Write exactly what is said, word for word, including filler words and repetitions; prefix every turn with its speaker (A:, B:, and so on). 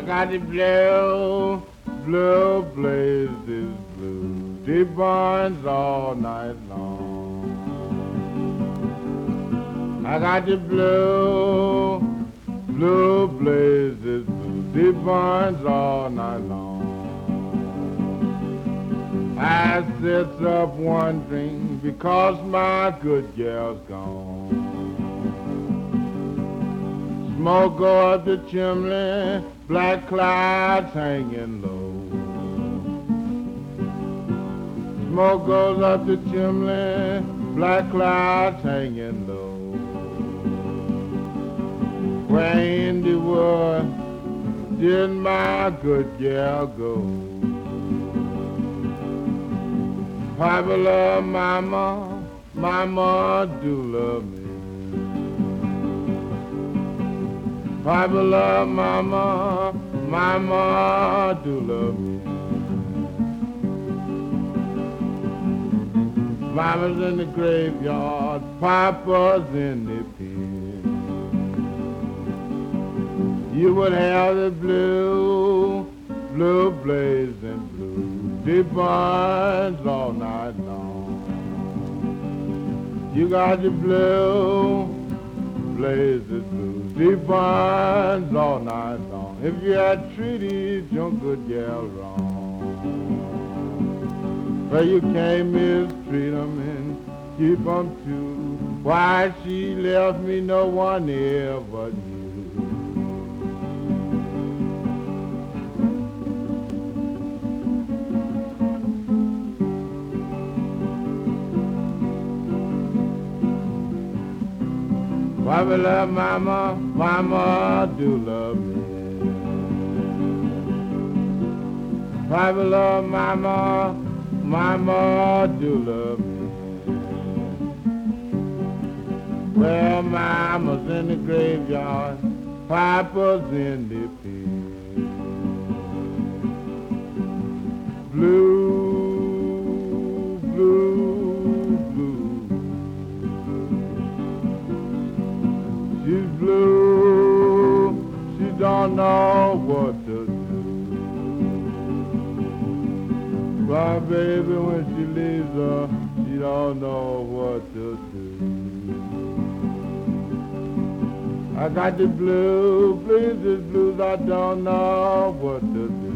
A: got the blue, blue blazes blue. They burns all night long. I got the blue, blue blazes blue. They burns all night long. I sits up wondering because my good gal's gone. Smoke go up the chimney, black clouds hanging low. Smoke goes up the chimney, black clouds hanging low. Where in the wood did my good gal go? Papa love mama, mama do love me. Papa love mama, mama do love me. Mama's in the graveyard, Papa's in the pen. You would have the blue, blue blazing blue. They burns all night long. You got the blue, blazes blue. They burns all night long. If you had treated your good gal wrong, well, you can't mistreat 'em and keep 'em too. Why she left me no one ever knew. Papa love mama, mama do love me. Papa love mama, mama do love me. Well, mama's in the graveyard, Papa's in the pit. Blue, blue, blue. She's blue, she don't know what to do. My baby, when she leaves her, she don't know what to do. I got the blue, blues, blues, I don't know what to do.